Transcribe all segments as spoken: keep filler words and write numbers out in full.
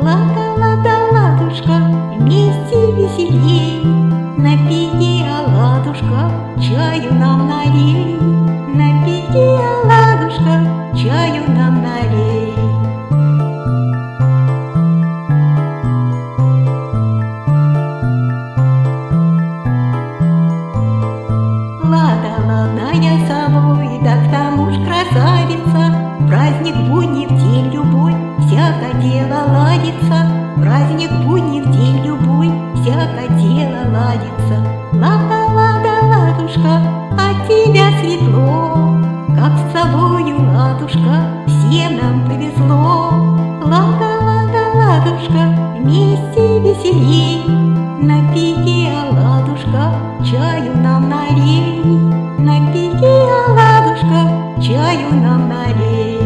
Лада, лада, ладушка, вместе веселей. Напейте, оладушка, чаю нам налей. Напейте, оладушка, чаю нам налей. Лада, ладная собой, да к тому ж красавица. Праздник будни в день любой, всяко дело ладится. Праздник будни в день любой, всяко дело ладится. Лада, лада, ладушка, от тебя светло, как с собою, ладушка, всем нам повезло. Лада, лада, ладушка, вместе веселей. Напейте, оладушка, чаю нам налей. Напейте, оладушка, чаю нам налей.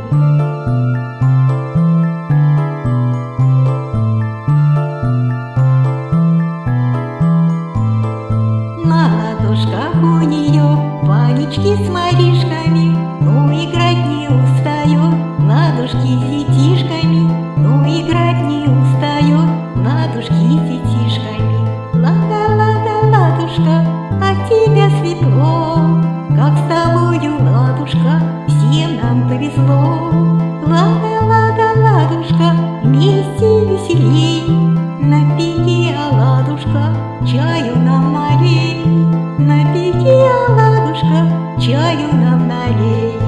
На ладошках у нее панички с маришками, ну играть не устает, ладушки с детишками, ну играть не устает, ладушки с детишками. Лада, лада, ладушка, от тебя светло, как с тобою, ладушка, всем нам повезло. Лада, лада, ладушка, вместе веселей. Напейте, оладушка, чаю нам налей. Напейте, оладушка, чаю нам налей.